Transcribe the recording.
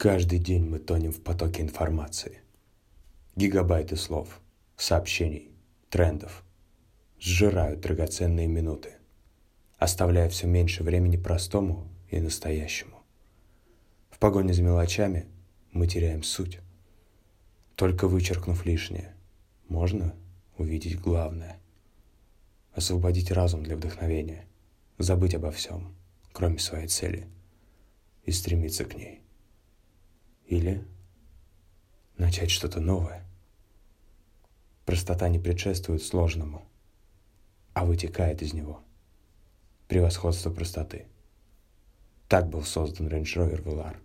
Каждый день мы тонем в потоке информации. Гигабайты слов, сообщений, трендов сжирают драгоценные минуты, оставляя все меньше времени простому и настоящему. В погоне за мелочами мы теряем суть. Только вычеркнув лишнее, можно увидеть главное. Освободить разум для вдохновения, забыть обо всем, кроме своей цели, и стремиться к ней. Или начать что-то новое. Простота не предшествует сложному, а вытекает из него. Превосходство простоты. Так был создан Range Rover Velar.